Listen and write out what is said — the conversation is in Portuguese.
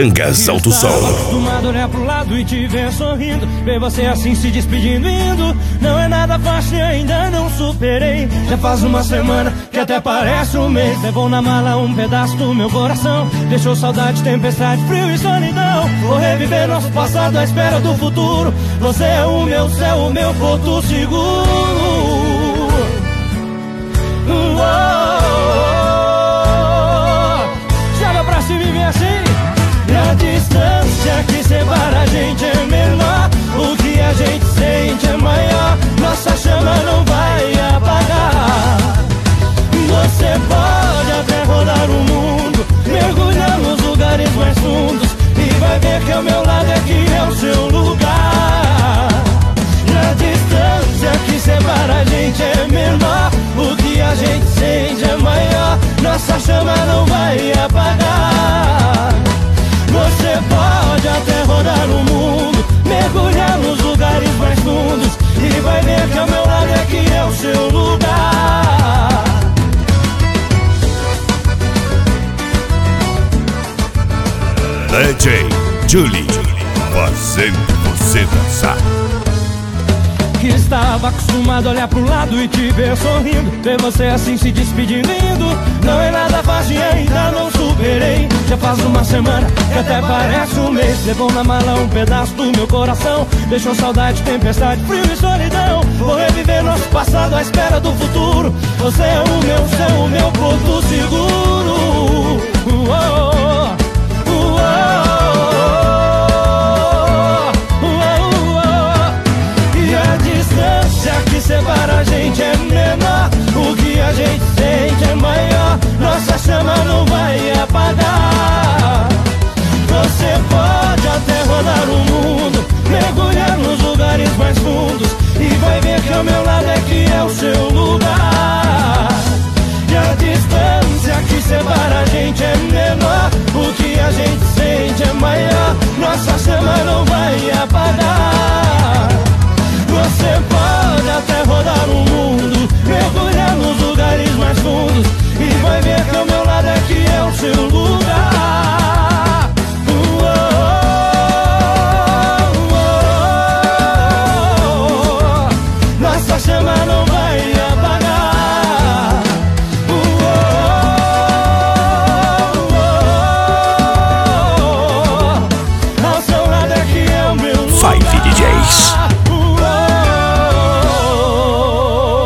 Mirangas Alto Som. Acostumado a olhar pro lado e te ver sorrindo, ver você assim se despedindo indo. Não é nada fácil e ainda não superei. Já faz uma semana que até parece um mês. Levou na mala um pedaço do meu coração, deixou saudade, tempestade, frio e solidão. Vou reviver nosso passado à espera do futuro. Você é o meu céu, o meu porto seguro. Chega pra se viver assim. E a distância que separa a gente é menor, o que a gente sente é maior. Nossa chama não vai apagar. Você pode até rodar o mundo, mergulhar nos lugares mais fundos, e vai ver que ao meu lado aqui é o seu lugar. E a distância que separa a gente é menor, o que a gente sente é maior. Nossa chama não vai apagar. Você pode até rodar o mundo, mergulhar nos lugares mais fundos, e vai ver que ao meu lado aqui é o seu lugar. DJ Julie, fazendo você dançar. Que estava acostumado a olhar pro lado e te ver sorrindo, ver você assim se despedindo indo. Não é nada fácil e ainda não superei. Já faz uma semana que até parece um mês. Levou na mala um pedaço do meu coração, deixou saudade, tempestade, frio e solidão. Vou reviver nosso passado à espera do futuro. Você é o meu céu, o meu porto seguro. Que separa a gente é menor, o que a gente sente é maior. Nossa chama não vai apagar. Você pode até rodar o mundo, mergulhar nos lugares mais fundos, e vai ver que ao meu lado aqui é o seu lugar. E a distância que separa a gente é menor, o que a gente sente é maior. Nossa chama não vai apagar.